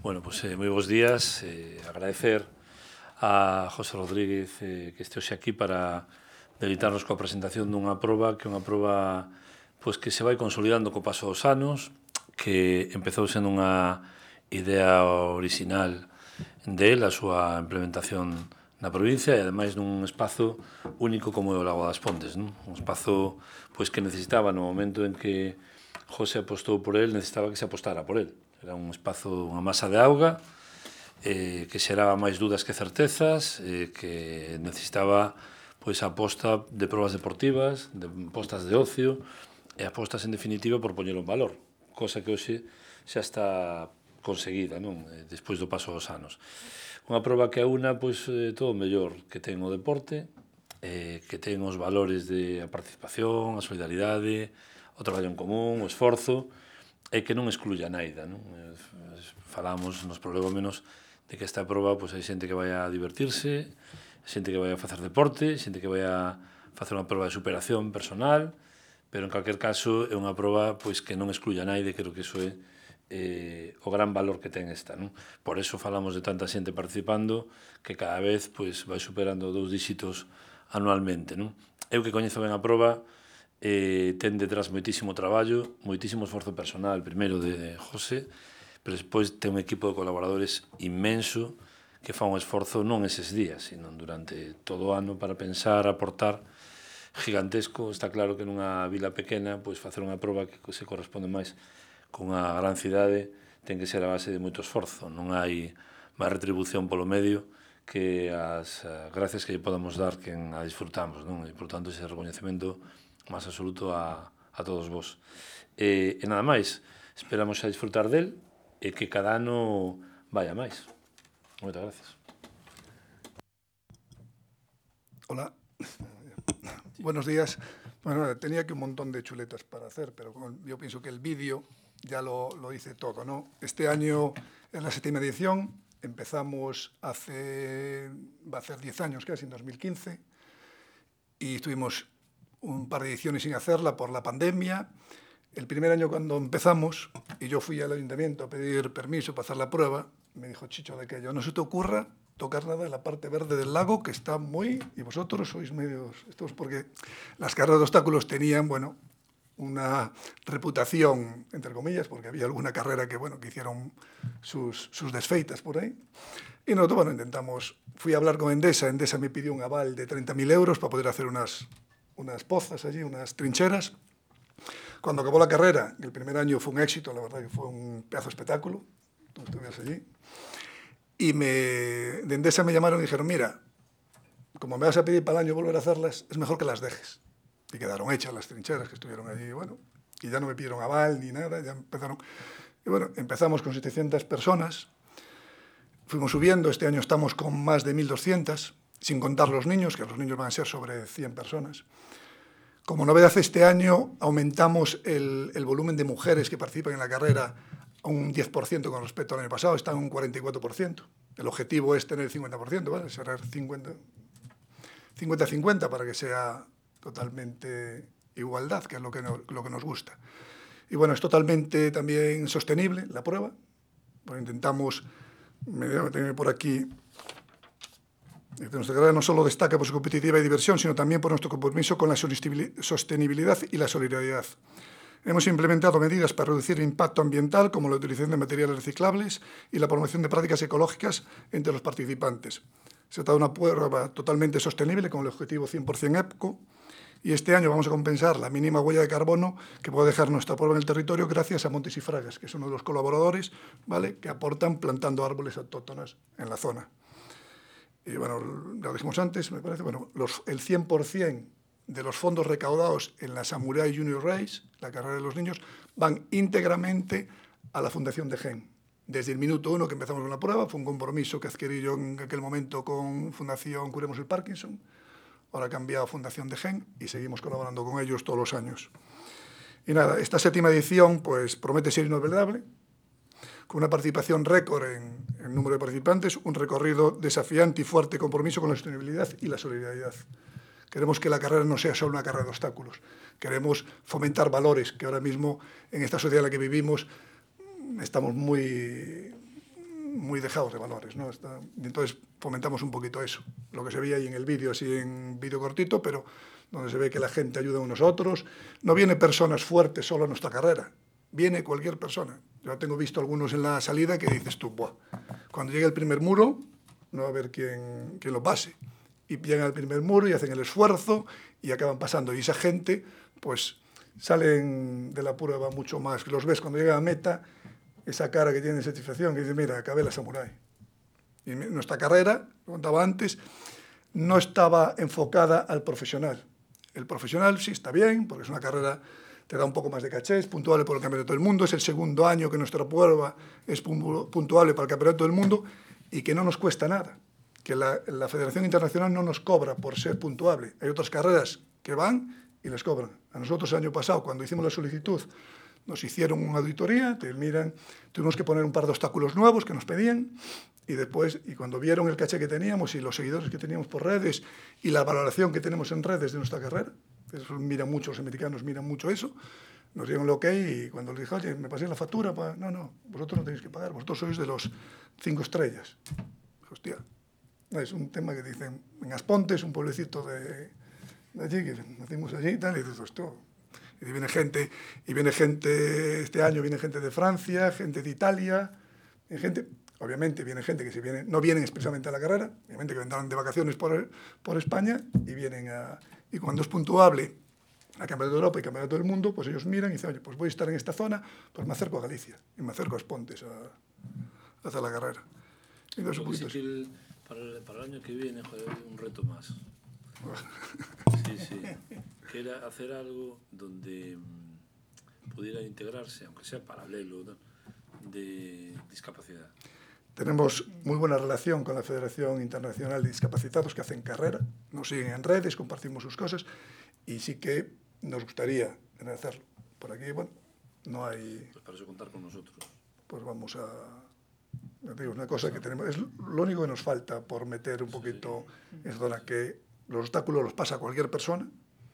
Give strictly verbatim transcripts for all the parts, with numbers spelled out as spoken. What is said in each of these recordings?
Bueno, pues eh, moi bons días. Eh, agradecer a José Rodríguez eh, que este hoxe aquí para deleitarnos coa presentación dunha proba que é unha proba pois, que se vai consolidando co paso dos anos, que empezou sendo unha idea original del, a súa implementación na provincia e ademais nun espazo único como é o Lago das Pontes, non? Un espazo pois, que necesitaba no momento en que José apostou por el, necesitaba que se apostara por el. Era un espazo, unha masa de auga eh, que xeraba máis dudas que certezas, eh, que necesitaba pois, a aposta de probas deportivas, de apostas de ocio e apostas en definitiva por poñelo en valor, cosa que hoxe xa está conseguida, non? Eh, despois do paso dos anos. Unha proba que aúna pois, eh, todo o mellor que ten o deporte, eh, que ten os valores de a participación, a solidaridade, o traballo en común, o esforzo, e que non excluya naida, non? Eh, falamos nos prolegómenos de que esta proba pois, hai xente que vai a divertirse, xente que vai a facer deporte, xente que vai a facer unha proba de superación personal, pero en calquer caso é unha proba pois, que non excluya naide, creo que iso é eh, o gran valor que ten esta, non? Por eso falamos de tanta xente participando que cada vez pois, vai superando dous díxitos anualmente, non? Eu que coñezo ben a proba, eh, ten detrás moitísimo traballo, moitísimo esforzo personal, primeiro de José, pero despois ten un equipo de colaboradores inmenso que fa un esforzo non eses días, sino durante todo o ano para pensar, aportar gigantesco. Está claro que nunha vila pequena, pois facer unha proba que se corresponde máis con unha gran cidade ten que ser a base de moito esforzo. Non hai máis retribución polo medio que as gracias que lle podamos dar quen a disfrutamos, non? E, por tanto, ese recoñecemento máis absoluto a, a todos vos. E, e nada máis, esperamos a disfrutar del e que cada ano vaya máis. Moitas gracias. Hola. Buenos días. Bueno, tenía aquí un montón de chuletas para hacer, pero yo pienso que el vídeo ya lo, lo dice todo, ¿no? Este año, en la séptima edición, empezamos hace, va a ser diez años casi, en dos mil quince, y estuvimos un par de ediciones sin hacerla por la pandemia. El primer año cuando empezamos, y yo fui al ayuntamiento a pedir permiso para hacer la prueba, me dijo Chicho de aquello, no se te ocurra tocar nada en la parte verde del lago, que está muy... Y vosotros sois medios... Estos, porque las carreras de obstáculos tenían, bueno, una reputación, entre comillas, porque había alguna carrera que, bueno, que hicieron sus, sus desfeitas por ahí. Y nosotros, bueno, intentamos... Fui a hablar con Endesa, Endesa me pidió un aval de treinta mil euros para poder hacer unas, unas pozas allí, unas trincheras. Cuando acabó la carrera, el primer año fue un éxito, la verdad que fue un pedazo de espectáculo, tú estuvieras allí, y me, de Endesa me llamaron y dijeron, mira, como me vas a pedir para el año volver a hacerlas, es mejor que las dejes. Y quedaron hechas las trincheras que estuvieron allí, bueno, y ya no me pidieron aval ni nada, ya empezaron. Y bueno, empezamos con setecientas personas, fuimos subiendo, este año estamos con más de mil doscientas, sin contar los niños, que los niños van a ser sobre cien personas. Como novedad este año aumentamos el, el volumen de mujeres que participan en la carrera a un diez por ciento con respecto al año pasado, está en un cuarenta y cuatro por ciento. El objetivo es tener el cincuenta por ciento, ¿vale? Será cincuenta cincuenta para que sea totalmente igualdad, que es lo que, no, lo que nos gusta. Y bueno, es totalmente también sostenible la prueba. Bueno, intentamos, me voy a tener por aquí... Nuestra carrera no solo destaca por su competitividad y diversión, sino también por nuestro compromiso con la sostenibilidad y la solidaridad. Hemos implementado medidas para reducir el impacto ambiental, como la utilización de materiales reciclables y la promoción de prácticas ecológicas entre los participantes. Se trata de una prueba totalmente sostenible, con el objetivo cien por cien EPCO, y este año vamos a compensar la mínima huella de carbono que puede dejar nuestra prueba en el territorio gracias a Montes y Fragas, que es uno de los colaboradores, ¿vale?, que aportan plantando árboles autóctonos en la zona. Y bueno, lo dijimos antes, me parece, bueno, los, el cien por cien de los fondos recaudados en la Samurai Junior Race, la carrera de los niños, van íntegramente a la Fundación de Gen. Desde el minuto uno que empezamos con la prueba, fue un compromiso que adquirí yo en aquel momento con Fundación Curemos el Parkinson, ahora ha cambiado a Fundación de Gen y seguimos colaborando con ellos todos los años. Y nada, esta séptima edición pues promete ser inolvidable, con una participación récord en, en número de participantes, un recorrido desafiante y fuerte compromiso con la sostenibilidad y la solidaridad. Queremos que la carrera no sea solo una carrera de obstáculos. Queremos fomentar valores que ahora mismo, en esta sociedad en la que vivimos, estamos muy, muy dejados de valores, ¿no? Está, y entonces fomentamos un poquito eso, lo que se veía ahí en el vídeo, así en vídeo cortito, pero donde se ve que la gente ayuda a unos a otros. No viene personas fuertes solo a nuestra carrera, viene cualquier persona. Yo tengo visto algunos en la salida que dices tú, buah, cuando llegue el primer muro, no va a haber quién, quién lo pase. Y llegan al primer muro y hacen el esfuerzo y acaban pasando. Y esa gente, pues, salen de la prueba mucho más. Los ves cuando llegan a meta, esa cara que tienen de satisfacción, que dice, mira, acabé la Samurai. Y nuestra carrera, lo contaba antes, no estaba enfocada al profesional. El profesional sí está bien, porque es una carrera, te da un poco más de caché, es puntuable por el Campeonato del Mundo, es el segundo año que nuestra prueba es puntuable para el Campeonato del Mundo y que no nos cuesta nada, que la, la Federación Internacional no nos cobra por ser puntuable. Hay otras carreras que van y les cobran. A nosotros el año pasado, cuando hicimos la solicitud, nos hicieron una auditoría, te miran, tuvimos que poner un par de obstáculos nuevos que nos pedían y después, y cuando vieron el caché que teníamos y los seguidores que teníamos por redes y la valoración que tenemos en redes de nuestra carrera, eso miran mucho, los americanos miran mucho eso, nos dieron el ok y cuando les dije, oye, me pasé la factura, pa... no, no, vosotros no tenéis que pagar, vosotros sois de los cinco estrellas. Hostia, es un tema que dicen, en Aspontes, un pueblecito de, de allí, que nacimos allí y tal, y dices, esto... Y viene gente, y viene gente, este año viene gente de Francia, gente de Italia, y gente, obviamente viene gente que se viene, no vienen expresamente a la carrera, obviamente que vendrán de vacaciones por, por España y vienen a, y cuando es puntuable a Campeonato de Europa y Campeonato del Mundo, pues ellos miran y dicen, oye, pues voy a estar en esta zona, pues me acerco a Galicia y me acerco a Aspontes a, a hacer la carrera. Y no, sí que el, para, el, para el año que viene, joder, un reto más. Sí, sí. Que era hacer algo donde mmm, pudiera integrarse, aunque sea paralelo, ¿no?, de discapacidad. Tenemos muy buena relación con la Federación Internacional de Discapacitados, que hacen carrera, nos siguen en redes, compartimos sus cosas, y sí que nos gustaría hacerlo. Por aquí, bueno, no hay... Pues para eso contar con nosotros. Pues vamos a... Digo, una cosa que tenemos, es lo único que nos falta por meter un poquito sí. en zona, que los obstáculos los pasa cualquier persona,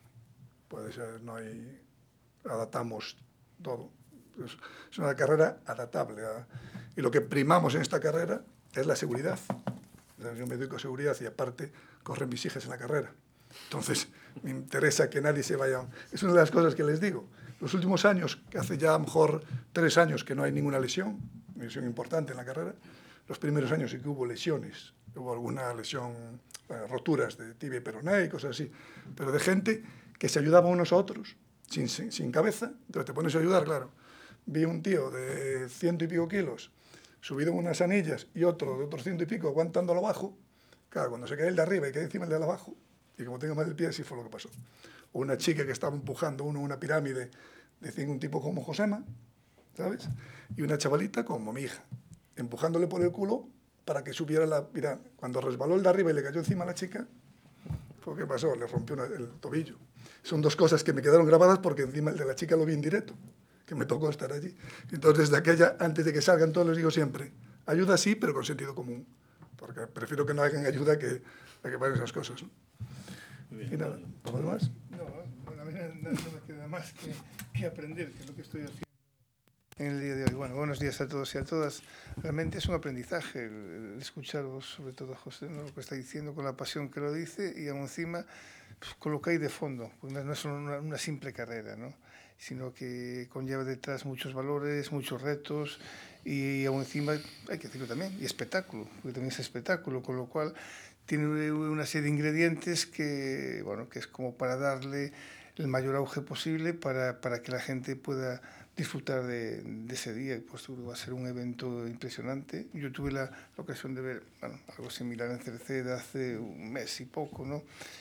puede ser, no hay, adaptamos todo. Es, es una carrera adaptable. A, y lo que primamos en esta carrera es la seguridad. Yo me dedico a seguridad y aparte corren mis hijas en la carrera. Entonces, me interesa que nadie se vaya... Es una de las cosas que les digo. Los últimos años, que hace ya a lo mejor tres años que no hay ninguna lesión, una lesión importante en la carrera, los primeros años sí que hubo lesiones, hubo alguna lesión, bueno, roturas de tibia y peroné y cosas así, pero de gente que se ayudaban unos a otros, sin, sin, sin cabeza, entonces te pones a ayudar, claro. Vi un tío de ciento y pico kilos, subido en unas anillas, y otro de otros ciento y pico aguantándolo abajo, claro, cuando se cae el de arriba y cae encima el de abajo, y como tenga mal el pie, así fue lo que pasó. O una chica que estaba empujando uno una pirámide, decían un tipo como Josema, ¿sabes? Y una chavalita como mi hija, empujándole por el culo para que subiera la pirámide. Cuando resbaló el de arriba y le cayó encima a la chica, ¿qué pasó? Le rompió una, el tobillo. Son dos cosas que me quedaron grabadas porque encima el de la chica lo vi en directo, que me tocó estar allí. Entonces, desde aquella, antes de que salgan todos, les digo siempre, ayuda sí, pero con sentido común, porque prefiero que no hagan ayuda que, a que paguen esas cosas, ¿no? Bien, y nada, ¿algo más? No, bueno, a mí no, no me queda más que, que aprender, que es lo que estoy haciendo en el día de hoy. Bueno, buenos días a todos y a todas. Realmente es un aprendizaje el, el escucharos, sobre todo a José, ¿no?, lo que está diciendo, con la pasión que lo dice, y aún encima pues, con lo que hay de fondo, pues no es una, una simple carrera, ¿no?, sino que conlleva detrás muchos valores, muchos retos, y aún encima, hay que decirlo también, y espectáculo, porque también es espectáculo, con lo cual tiene una serie de ingredientes que, bueno, que es como para darle el mayor auge posible para, para que la gente pueda disfrutar de, de ese día. Pues va a ser un evento impresionante. Yo tuve la, la ocasión de ver, bueno, algo similar en Cerceda hace un mes y poco, ¿no?,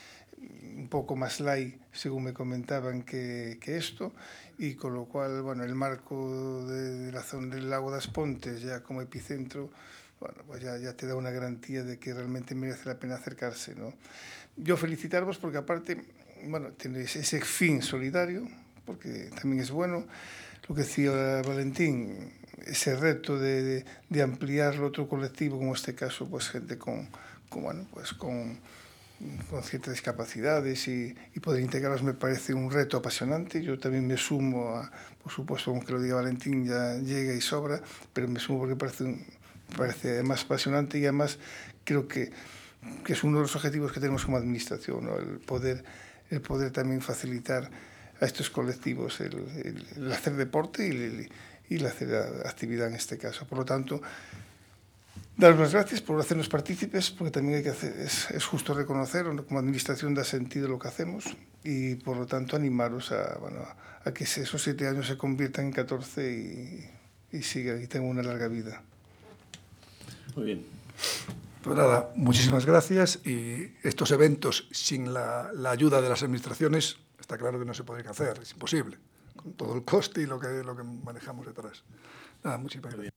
un poco más light, según me comentaban, que, que esto, y con lo cual, bueno, el marco de, de la zona del lago de Aspontes, ya como epicentro, bueno, pues ya, ya te da una garantía de que realmente merece la pena acercarse, ¿no? Yo felicitaros porque aparte, bueno, tenéis ese fin solidario, porque también es bueno, lo que decía Valentín, ese reto de, de, de ampliar otro colectivo, como en este caso, pues gente con, con bueno, pues con... con ciertas discapacidades y, y poder integrarlos me parece un reto apasionante. Yo también me sumo, a, por supuesto, aunque lo diga Valentín, ya llega y sobra, pero me sumo porque parece un, parece más apasionante y además creo que, que es uno de los objetivos que tenemos como administración, ¿no? el, poder, el poder también facilitar a estos colectivos el, el, el hacer deporte y el, y el hacer actividad en este caso. Por lo tanto, daros las gracias por hacernos partícipes, porque también hay que hacer, es, es justo reconocer, como administración da sentido lo que hacemos y por lo tanto animaros a, bueno, a que esos siete años se conviertan en catorce y, y sigan y tengan una larga vida. Muy bien. Pues nada, muchísimas gracias y estos eventos sin la, la ayuda de las administraciones está claro que no se podrían hacer, es imposible, con todo el coste y lo que, lo que manejamos detrás. Nada, muchísimas gracias.